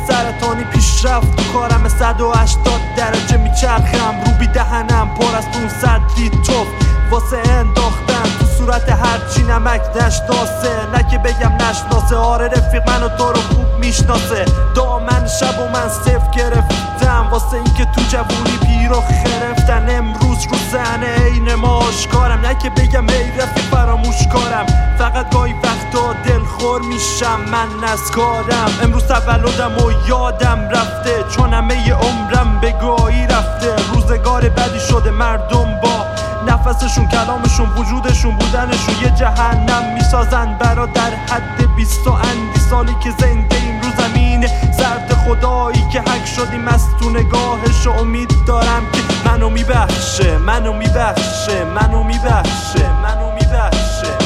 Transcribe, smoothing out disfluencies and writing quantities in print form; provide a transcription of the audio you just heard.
سرطانی پیشرفت تو کارم 180 درجه میچرخم رو بی دهنم پر از 500 لیتر واسه انداختن تو صورت هرچی نمک نشناسه نه که بگم نشناسه آره رفیق منو تو رو خوب میشناسه دامن شب و من صفر گرفتم واسه اینکه تو جوونی پیرو خرفتن امروز رو زنه عین ما آشکارم نه که بگم ای رفیق فراموش کارم فقط گاهی وقتا دلخور میشم من نزکارم امروز تولدم و یادم رفته چون همه عمرم به گاهی رفته روزگار بدی شده مردم با نفسشون کلامشون وجودشون بودنشون یه جهنم میسازن برا در حد 20 اندی سالی که زنده ایم رو زمین زرد خدایی که حک شدیم از تو نگاهش امید دارم که منو میبخشه منو میبخشه منو میبخشه منو میبخشه